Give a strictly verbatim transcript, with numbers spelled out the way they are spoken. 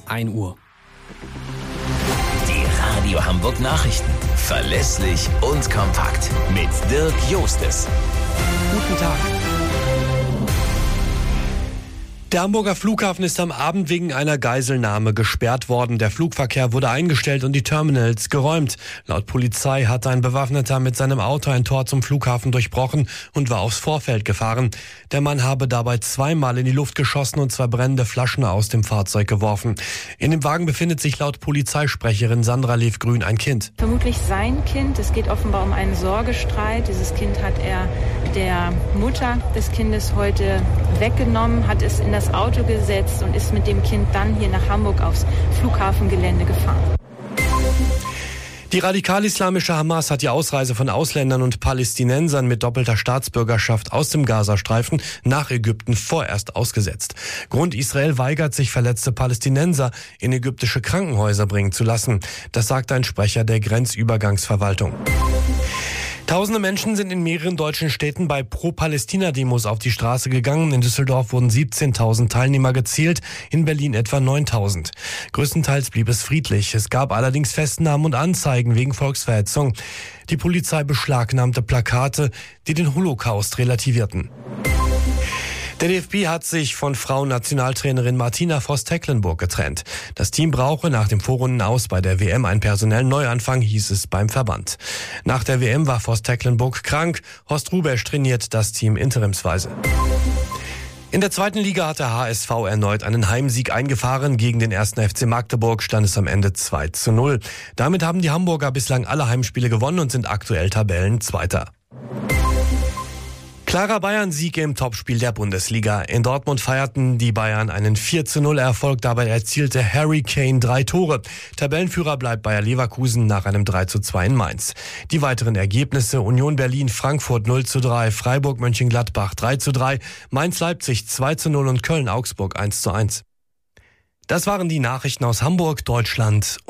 ein Uhr. Die Radio Hamburg Nachrichten. Verlässlich und kompakt. Mit Dirk Jostes. Guten Tag. Der Hamburger Flughafen ist am Abend wegen einer Geiselnahme gesperrt worden. Der Flugverkehr wurde eingestellt und die Terminals geräumt. Laut Polizei hat ein Bewaffneter mit seinem Auto ein Tor zum Flughafen durchbrochen und war aufs Vorfeld gefahren. Der Mann habe dabei zweimal in die Luft geschossen und zwei brennende Flaschen aus dem Fahrzeug geworfen. In dem Wagen befindet sich laut Polizeisprecherin Sandra Lev-Grün ein Kind. Vermutlich sein Kind. Es geht offenbar um einen Sorgestreit. Dieses Kind hat er der Mutter des Kindes heute weggenommen, hat es in das Auto gesetzt und ist mit dem Kind dann hier nach Hamburg aufs Flughafengelände gefahren. Die radikal-islamische Hamas hat die Ausreise von Ausländern und Palästinensern mit doppelter Staatsbürgerschaft aus dem Gazastreifen nach Ägypten vorerst ausgesetzt. Grund: Israel weigert sich, verletzte Palästinenser in ägyptische Krankenhäuser bringen zu lassen. Das sagt ein Sprecher der Grenzübergangsverwaltung. Tausende Menschen sind in mehreren deutschen Städten bei Pro-Palästina-Demos auf die Straße gegangen. In Düsseldorf wurden siebzehntausend Teilnehmer gezählt, in Berlin etwa neuntausend. Größtenteils blieb es friedlich. Es gab allerdings Festnahmen und Anzeigen wegen Volksverhetzung. Die Polizei beschlagnahmte Plakate, die den Holocaust relativierten. Der D F B hat sich von Frauennationaltrainerin Martina Voss-Tecklenburg getrennt. Das Team brauche nach dem Vorrundenaus bei der W M einen personellen Neuanfang, hieß es beim Verband. Nach der W M war Voss-Tecklenburg krank. Horst Rubesch trainiert das Team interimsweise. In der zweiten Liga hat der H S V erneut einen Heimsieg eingefahren. Gegen den ersten F C Magdeburg stand es am Ende zwei zu null. Damit haben die Hamburger bislang alle Heimspiele gewonnen und sind aktuell Tabellenzweiter. Klarer Bayern-Sieg im Topspiel der Bundesliga. In Dortmund feierten die Bayern einen vier zu null Erfolg. Dabei erzielte Harry Kane drei Tore. Tabellenführer bleibt Bayer Leverkusen nach einem drei zu zwei in Mainz. Die weiteren Ergebnisse: Union Berlin Frankfurt null zu drei, Freiburg Mönchengladbach drei zu drei, Mainz Leipzig zwei zu null und Köln Augsburg eins zu eins. Das waren die Nachrichten aus Hamburg, Deutschland